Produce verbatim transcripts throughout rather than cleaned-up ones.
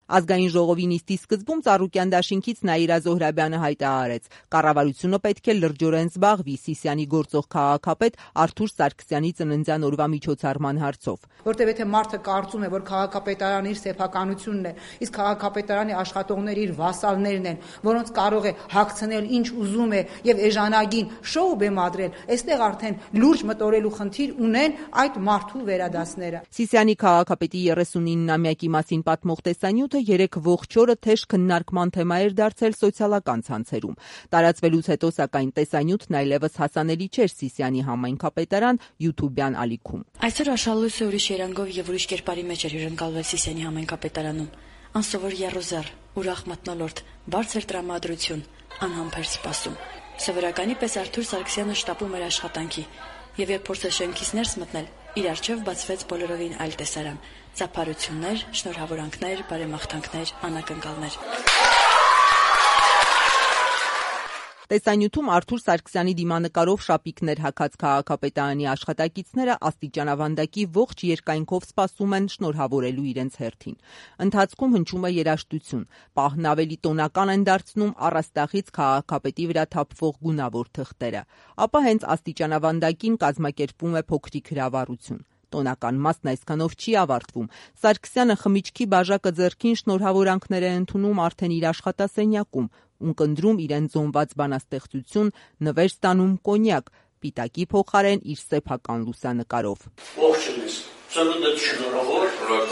Ազգային ժողովի նիստի սկզբում Ծառուկյան դաշինքից Նաիրա Զոհրաբյանը հայտարարեց. կառավարությունը պետք է լրջորեն զբաղվի Սիսիանի գործող քաղաքապետ Արթուր Սարգսյանի ծննդյան օրվա միջոցառման հարցով։ Որտեւ եթե մարդը կարծում է, որ քաղաքապետարանը իր սեփականությունն է, իսկ քաղաքապետարանի աշխատողները իր վասալներն են, որոնց կարող է հագցնել ինչ ուզում է եւ էժանագին շոու բեմադրել, այստեղ արդեն լուրջ մտորելու խնդիր ունեն այդ մարդու վերադասները։ Սիսիանի քաղաքապետի երեսունինամյակի մասին պատմող տեսանյութը երեք ողջ օրը թեժ քննարկման թեմա էր դարձել սոցիալական ցանցերում։ Տարածվելուց հետո սակայն տեսանյութն այլևս հասանելի չէր Սիսիանի համայնքապետարան YouTube-յան ալիքում։ Այսօր աշխալույսը ուրիշ երանգով եւ ուրիշ կերպարի մեջ էր հյուրընկալվել Սիսիանի համայնքապետարանում։ Անսովոր եռոզար, ուրախ մթնոլորտ, բարձր տրամադրություն, անհամբեր սպասում։ Սովորականի պես Արթուր Սարգսյանը շտապում էր աշխատանքի, եւ երբ փորձեց շենքից ներս մտնել, իր առջև բացվեց բոլորովին այլ տեսարան՝ ծափարություններ, շնորհավորանքներ, բարեմաղթանքներ, անակնկալներ։ Տեսանյութում Արթուր Սարգսյանի դիմանկարով շապիկներ հագած քաղաքապետարանի աշխատակիցները աստիճանավանդակի ողջ երկայնքով սպասում են շնորհավորելու իրենց հերթին։ Ընթացքում հնչում է երաժշտություն, պահն ավելի տոնական են դարձնում առաստաղից քաղաքապետի վրա թափվող գունավոր թղթերը, ապա հենց աստիճանավանդակին կազմակերպվում է փոքրիկ հրավառություն։ Տոնական մասն այսքանով չի ավարտվում։ Սարգսյանը խմիչքի բաժակը ձեռքին շնորհավորանքներ է ընդունում արդեն իր աշխատասենյակում, ունկնդրում իրեն զոնված բանաստեղծություն, նվեր ստանում կոնյակ, պիտակի փոխարեն իր սեփական լուսանկարով։ Ողջույն, ծնունդդ շնորհավոր։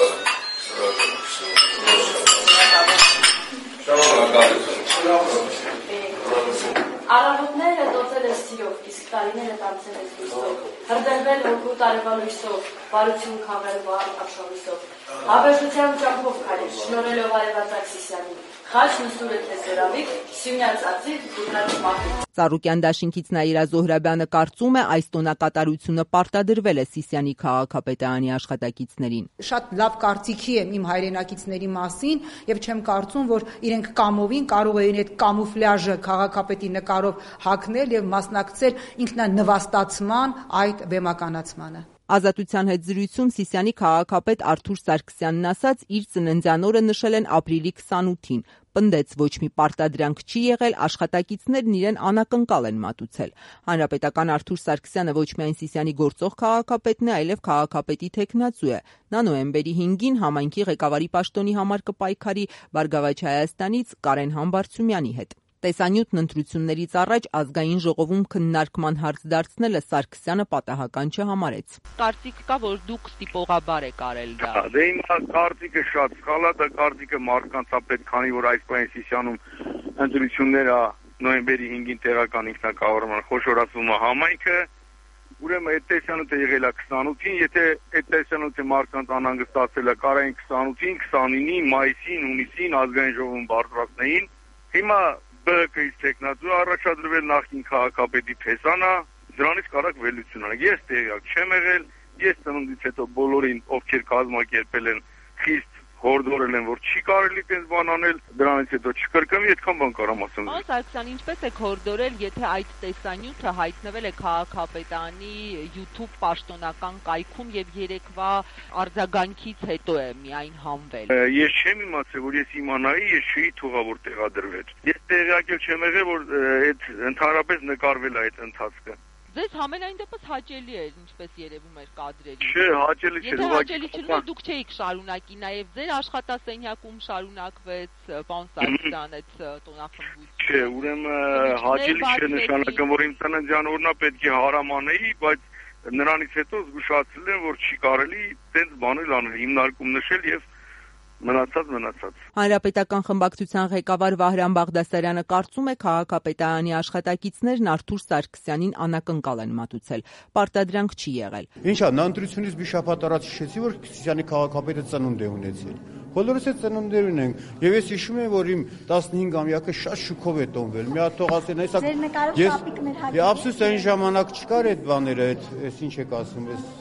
Առավոտները դոծել ես սիրով, իսկ տարիները տանցել ես լույսով, հրդեհվել հոգու տարեվալույսով, բարություն քաղել վար աշխալույսով, հավերժության ճամփով քարեր, շնորհելով արևածագ Սիսիանին, խաչն ու սուրը քեզ վերավիկ, սյունյաց ածիկ, գուտնած մահիկ։ Ծառուկյան դաշինքից Նաիրա Զոհրաբյանը կարծում է, այս տոնակատարությունը պարտադրվել է Սիսիանի քաղաքապետարանի աշխատակիցներին։ Շատ լավ կարծիքի եմ իմ հայրենակիցների մասին եւ չեմ կարծում, որ իրենք կամովին կարող էին այդ կամուֆլյաժը քաղաքապետի նկարով հագնել եւ մասնակցել ինքնանվաստացման այդ բեմականացմանը։ Ազատության հետ զրույցում Սիսիանի քաղաքապետ Արթուր Սարգսյանն ասաց, իր ծննդյան օրը նշել են ապրիլի քսանութին, պնդեց ոչ մի պարտադրանք չի եղել, աշխատակիցներն իրեն անակնկալ են մատուցել։ Հանրապետական Արթուր Սարգսյանը ոչ միայն Սիսիանի գործող քաղաքապետն է, այլև քաղաքապետի թեկնածու է։ Նա նոյեմբերի հինգին համայնքի ղեկավարի պաշտոնի համար կպայքարի Բարգավաճ Հայաստանից Կարեն Համբարձումյանի հետ։ Տեսանյութն ընտրություններից առաջ ազգային ժողովում քննարկման հարց դարձնելը Սարգսյանը պատահական չհամարեց։ Կարծիք կա, որ դուք ստիպողաբար եք արել դա։ Դե իմ կարծիքը շատ սխալ է, դա կարծիքը մարդկանց է պետք, քանի որ այս պահին Սիսիանում ընտրությունները նոյեմբերի հինգին տեղական ինքնակառավարման խոշորացումը համայնքը, ուրեմն այդ տեսանյութը եղել է քսանութին, եթե այդ տեսանյութը մարդկանց անհանգստացել է, կարային քսանութին, քսանինին, մայիսին, հունիսին ազգային ժողովում բարձրացնեին։ Հիմա Բ Հ Կ-ից տեխնատու առաջադրվել նախին քաղաքապետի փեսանա, դրանից կարակ վերլուծություն անենք։ Ես տեղյակ չեմ եղել, ես ծնունդից հետո բոլորին, ովքեր կազմակերպել են, խիստ հորդորել են, որ չի կարելի այդպես բան անել, դրանից հետո չկրկնվի, այդքան բան կարամ ասեմ։ Պարոն Սարգսյան, ինչպես եք հորդորել, եթե այդ տեսանյութը հայտնվել է քաղաքապետարանի YouTube պաշտոնական կայքում եւ երեկվա արձագանքից հետո է միայն հանվել։ Ես չեմ իմացել, որ ես իմանայի, ես չէի թողա որ տեղադրվեց։ Ես տեղյակ էլ չեմ եղել, որ այդ ընդհանրապես նկարվել է այդ ընթացքը։ Ձեզ համենայն դեպս հաճելի էր, ինչպես երևում էր կադրերից։ Չէ, հաճելի չէր։ Եթե հաճելի չէր, դուք չէիք շարունակի, նաև ձեր աշխատասենյակում շարունակվեց պարոն Սարգսյան այդ տոնախմբությունը։ Չէ, ուրեմն հաճելի չէ նշանակում, որ իմ ծննդյան օրն է պետք է հարամանեի, բայց նրանից հետո զգուշացել եմ, որ չի կարելի այդպես բաներ անել, հիմնարկում նշել եւ մնացած մնացած։ Հանրապետական խմբակցության ղեկավար Վահրամ Բաղդասարյանը կարծում է, քաղաքապետարանի աշխատակիցներն Արթուր Սարգսյանին անակնկալ են մատուցել։ Պարտադրանք չի եղել։ Ինչա, նա ընտրությունից մի շաբաթ առաջ հիշեցի, որ Սիսիանի քաղաքապետը ծնունդ է ունեցել։ Բոլորս է ծնունդներ ունենք, եւ ես հիշում եմ, որ իմ տասնհինգամյակը շատ շուկով է տոնվել։ Մի հատ թող ասեն, այսա ես ափսոս այն ժամանակ չկար այդ բաները, այդ ինչ եք ասում, այս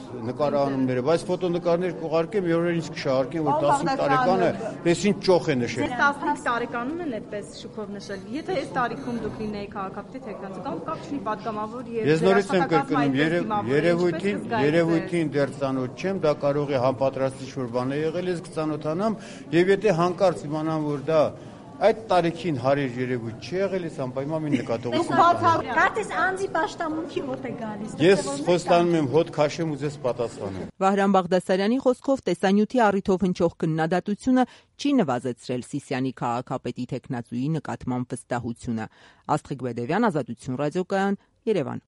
նկարահանումները, բայց ֆոտոնկարներ կուղարկեմ, եւ որ ինձ կշահարկեն, որ տասնհինգ տարեկան է, ես ինչ ճոխ է նշել։ Ձեր տասնհինգ տարեկանն են այդպես շուկով նշել։ Եթե այս տարիքում դուք լինեիք քաղաքապետի թեկնածու կամ կապ չունի պատգամավոր եւ ես նորից եմ կրկնում, երևույթին, երևույթին դեռ ծանոթ չեմ, դա կարող է համապատրաստիչ որ բան է եղել, ես կծանոթանամ եւ եթե հանկարծ իմանամ, որ դա այդ տարիքին հարիր երևույթ չի եղել, ես անպայման մի նկատողություն կտամ։ Կարծես անձի պաշտամունքի հոտ է գալիս։ Ես խոստանում եմ հոտ քաշեմ ու ձեզ պատասխանեմ։ Վահրամ Բաղդասարյանի խոսքով տեսանյութի առիթով հնչող քննադատությունը չի նվազեցրել Սիսիանի քաղաքապետի թեկնածուի նկատմամբ վստահությունը։ Աստղիկ Բեդևյան, Ազատություն ռադիոկայան, Երևան։